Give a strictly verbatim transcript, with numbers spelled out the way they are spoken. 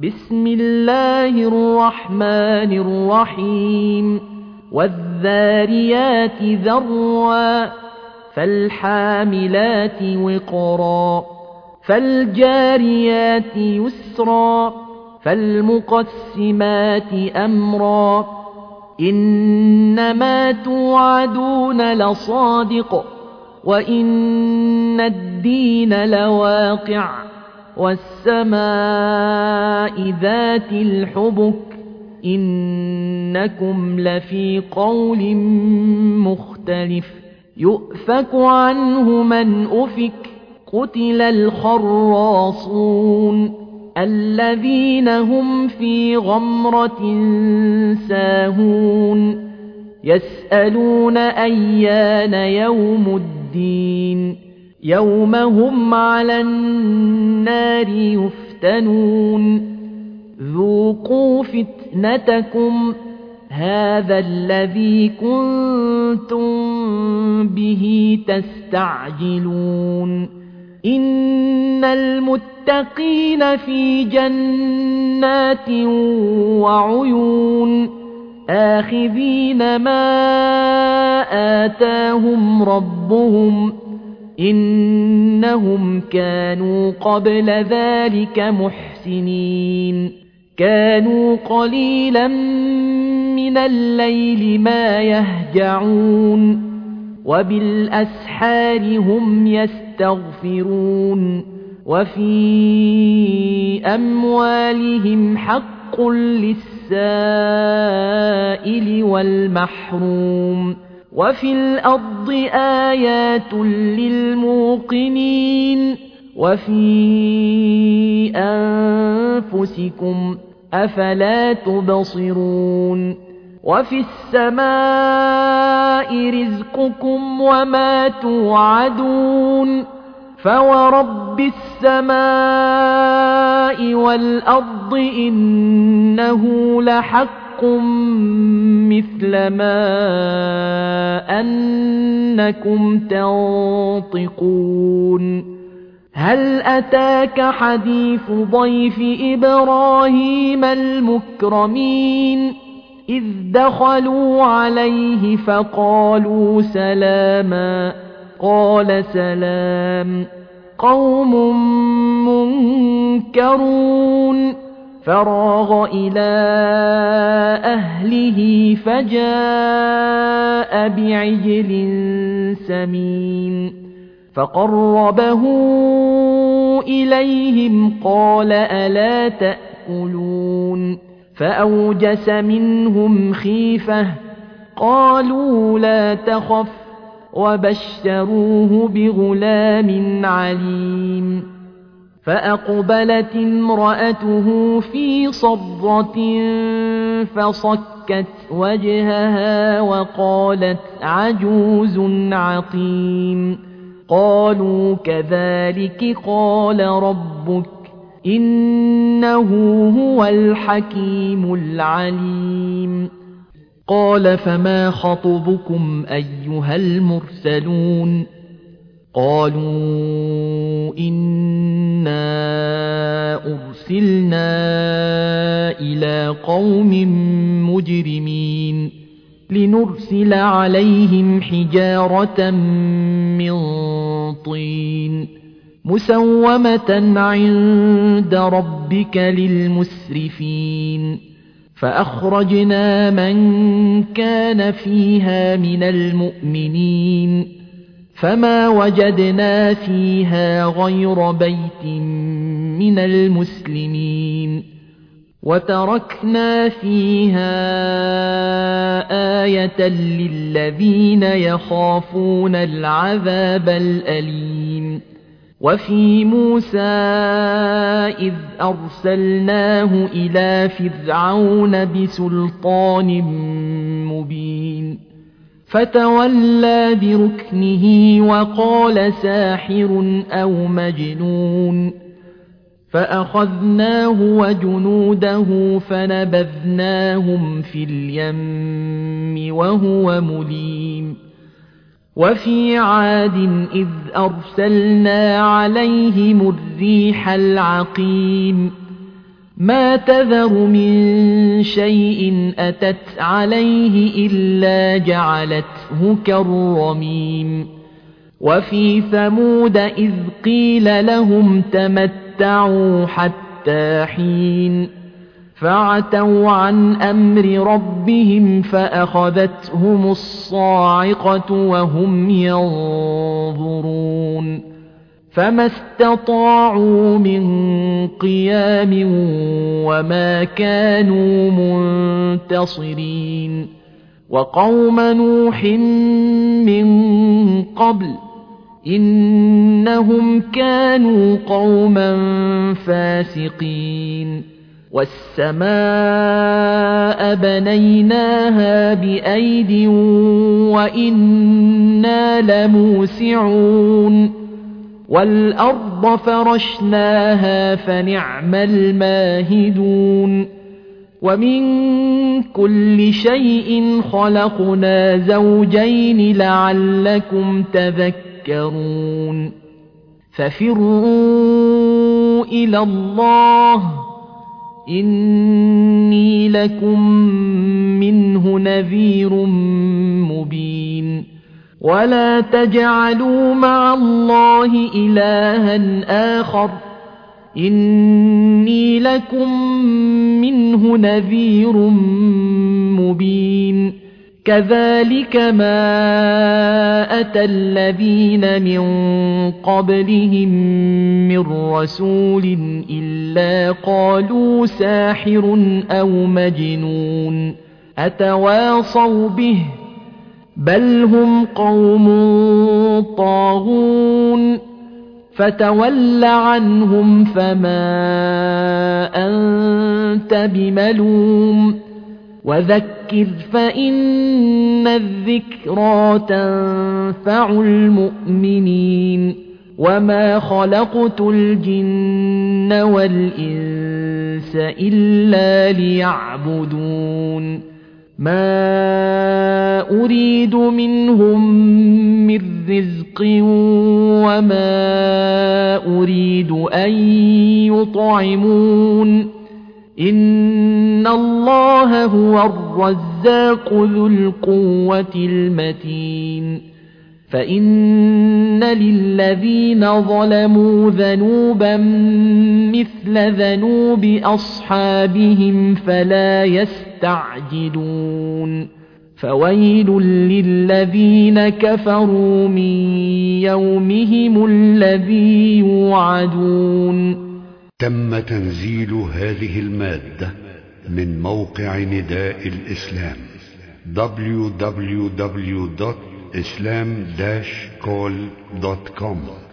بسم الله الرحمن الرحيم والذاريات ذروا فالحاملات وقرا فالجاريات يسرا فالمقسمات أمرا إنما توعدون لصادق وإن الدين لواقع والسماء ذات الحبك إنكم لفي قول مختلف يؤفك عنه من أفك قتل الخراصون الذين هم في غمرة ساهون يسألون أيان يوم الدين يوم هم على النار يفتنون ذوقوا فتنتكم هذا الذي كنتم به تستعجلون إن المتقين في جنات وعيون آخذين ما آتاهم ربهم إنهم كانوا قبل ذلك محسنين كانوا قليلا من الليل ما يهجعون وبالأسحار هم يستغفرون وفي أموالهم حق للسائل والمحروم وفي الأرض آيات للموقنين وفي أنفسكم أفلا تبصرون وفي السماء رزقكم وما توعدون فورب السماء والأرض إنه لحق مثل ما أنكم تنطقون هل أتاك حديث ضيف إبراهيم المكرمين إذ دخلوا عليه فقالوا سلاما قال سلام قوم منكرون فراغ إلى أهله فجاء بعجل سمين فقربه إليهم قال ألا تأكلون فأوجس منهم خيفة قالوا لا تخف وبشروه بغلام عليم فأقبلت امرأته في صرة فصكت وجهها وقالت عجوز عقيم قالوا كذلك قال ربك إنه هو الحكيم العليم قال فما خطبكم أيها المرسلون قالوا إنا أرسلنا إلى قوم مجرمين لنرسل عليهم حجارة من طين مسومة عند ربك للمسرفين فأخرجنا من كان فيها من المؤمنين فما وجدنا فيها غير بيت من المسلمين وتركنا فيها آية للذين يخافون العذاب الأليم وفي موسى إذ أرسلناه إلى فرعون بسلطان مبين فتولى بركنه وقال ساحر أو مجنون فأخذناه وجنوده فنبذناهم في اليم وهو مليم وفي عاد إذ أرسلنا عليهم الريح العقيم ما تذر من شيء أتت عليه إلا جعلته كالرميم وفي ثمود إذ قيل لهم تمتعوا حتى حين فعتوا عن أمر ربهم فأخذتهم الصاعقة وهم ينظرون فما استطاعوا من قيام وما كانوا منتصرين وقوم نوح من قبل إنهم كانوا قوما فاسقين والسماء بنيناها بأيد وإنا لموسعون والأرض فرشناها فنعم الماهدون ومن كل شيء خلقنا زوجين لعلكم تذكرون ففروا إلى الله إني لكم منه نذير مبين ولا تجعلوا مع الله إلها آخر إني لكم منه نذير مبين كذلك ما أتى الذين من قبلهم من رسول إلا قالوا ساحر أو مجنون أتواصوا به بل هم قوم طاغون فتول عنهم فما أنت بملوم وذكر فإن الذكرى تنفع المؤمنين وما خلقت الجن والإنس إلا ليعبدون ما أريد منهم من رزق وما أريد أن يطعمون إن الله هو الرزاق ذو القوة المتين فإن للذين ظلموا ذنوبا مثل ذنوب أصحابهم فلا يستعجلون فويل للذين كفروا من يومهم الذي يوعدون. تم تنزيل هذه المادة من موقع نداء الإسلام دبليو دبليو دبليو دوت islam dash call دوت كوم.